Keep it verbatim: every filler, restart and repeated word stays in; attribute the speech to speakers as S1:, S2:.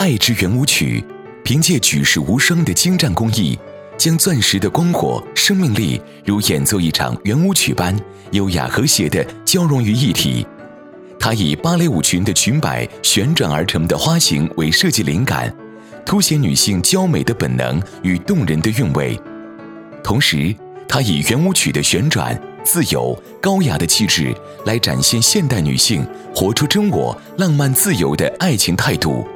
S1: 爱之圆舞曲，凭借举世无双的精湛工艺，将钻石的光火、生命力如演奏一场圆舞曲般优雅和谐地交融于一体。它以芭蕾舞裙的裙摆旋转而成的花形为设计灵感，凸显女性娇美的本能与动人的韵味。同时，它以圆舞曲的旋转、自由、高雅的气质来展现现代女性活出真我、浪漫自由的爱情态度。